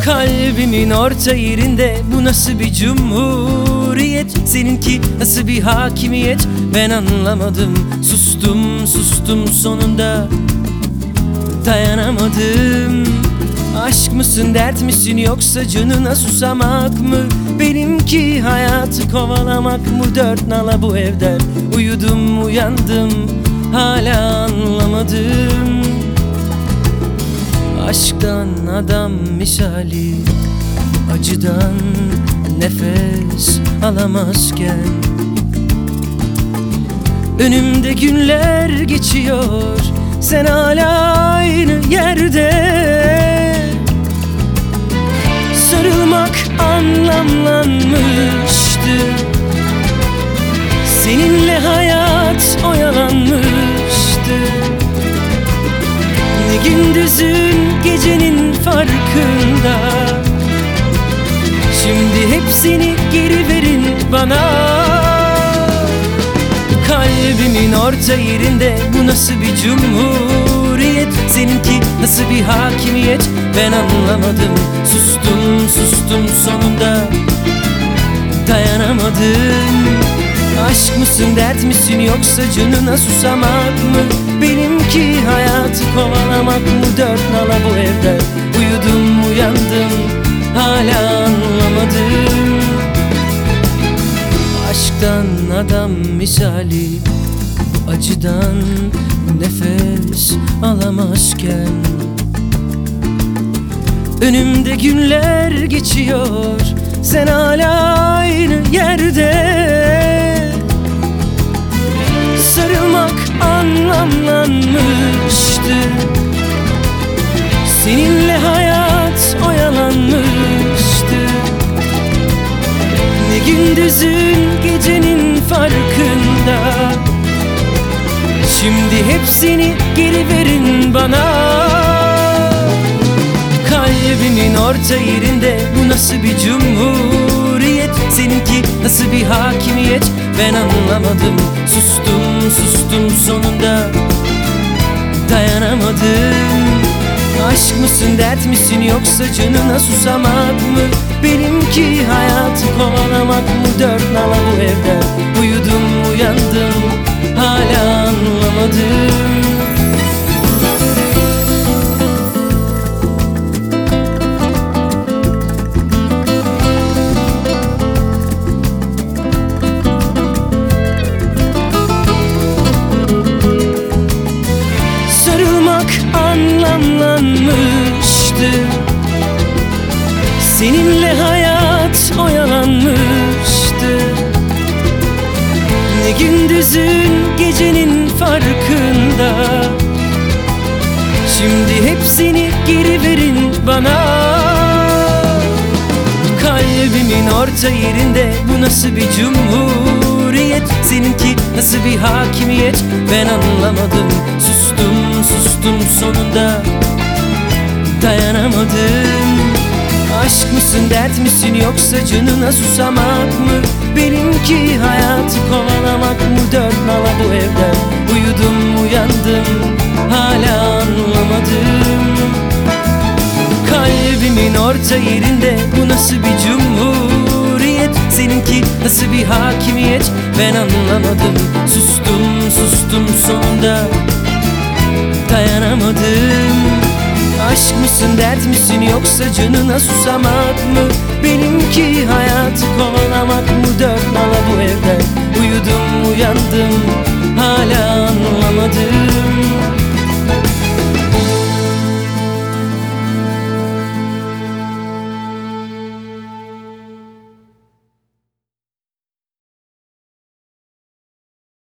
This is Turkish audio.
Kalbimin orta yerinde bu nasıl bir cumhuriyet? Seninki nasıl bir hakimiyet? Ben anlamadım, sustum sustum sonunda dayanamadım. Aşk mısın, dert misin, yoksa canına susamak mı? Benimki hayatı kovalamak mı? Dört nala bu evden uyudum uyandım, hala anlamadım. Aşktan adam misali, acıdan nefes alamazken önümde günler geçiyor, sen hala aynı yerde. Sarılmak anlamlanmıştı, seninle hayat oyalanmıştı. Ne gündüzün gecenin farkında, şimdi hepsini geri verin bana. Kalbimin orta yerinde bu nasıl bir cumhuriyet? Seninki nasıl bir hakimiyet? Ben anlamadım, sustum sustum sonunda dayanamadım. Aşk mısın, dert misin, yoksa canına susamak mı? Benimki hayatı kovalamak mı? Dört nala bu evde uyudum uyandım, hala anlamadım. Aşktan adam misali, acıdan nefes alamazken önümde günler geçiyor, sen hala aynı yerde. Sarılmak anlamlanmıştı, seninle hayat oyalanmıştı. Ne gündüzün gecenin farkında, şimdi hepsini geri verin bana. Kalbimin orta yerinde bu nasıl bir cumhuriyet? Seninki nasıl bir hakimiyet? Ben anlamadım, sustum sustum sonunda dayanamadım. Aşk mısın, dert misin, yoksa canına susamak mı? Benimki hayatı kovalamak mı? Dört nala bu evde uyudum uyandım, hala anlamadım. Anlamlanmıştı, seninle hayat oyalanmıştı. Ne gündüzün gecenin farkında, şimdi hepsini geri verin bana. Kalbimin orta yerinde bu nasıl bir cumhuriyet? Seninki nasıl bir hakimiyet? Ben anlamadım, sustum sustum sonunda dayanamadım. Aşk mısın, dert misin, yoksa canına susamak mı? Benimki hayatı kovalamak mı? Dört nala bu evde uyudum uyandım, hala anlamadım. Kalbimin orta yerinde bu nasıl bir cumhuriyet? Seninki nasıl bir hakimiyet? Ben anlamadım, sustum sustum sonunda dayanamadım. Aşk mısın, dert misin, yoksa canına susamak mı? Benimki hayatı kovalamak mı? Dört nala bu evde uyudum uyandım,